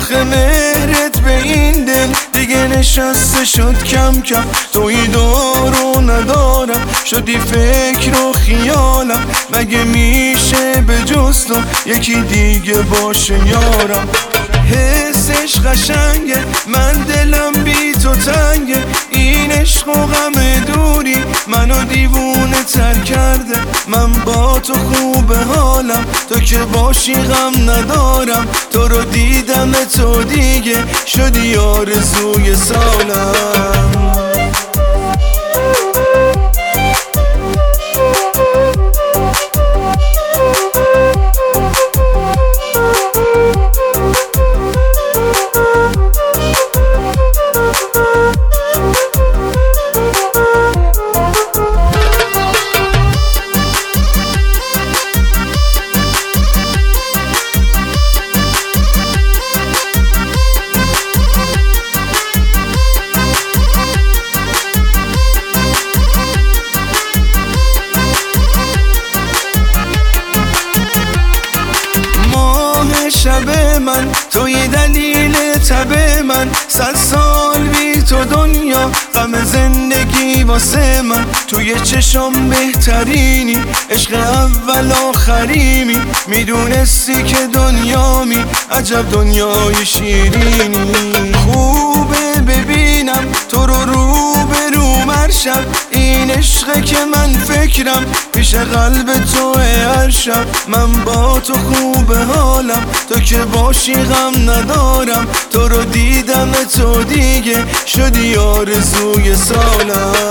آخه مهرت به این دل دیگه نشسته شد کم کم. توی دارو ندارم شدی فکر و خیالم، مگه میشه به جز تو یکی دیگه باشه یارم؟ حسش قشنگه من دلم بی تو تنگه، این عشق و غم دوری منو دیوونه تر کرده. من با تو خوب حالم، تو که باشی غم ندارم. تو رو دیدم تو دیگه شدی آرزوی سالم. شب من توی دلیل تب من، 100 سال بی تو دنیا غم زندگی واسه من. توی چشم بهترینی، عشق اول آخریمی، میدونستی که دنیامی، عجب دنیای شیرینی. خوبه ببینم تو رو به رو مرشب، این عشقه که من فکرم پیش قلب تو هر شب. من با تو خوب حالم، تو که باشی غم ندارم. تو رو دیدم تو دیگه شدی آرزوی سالم.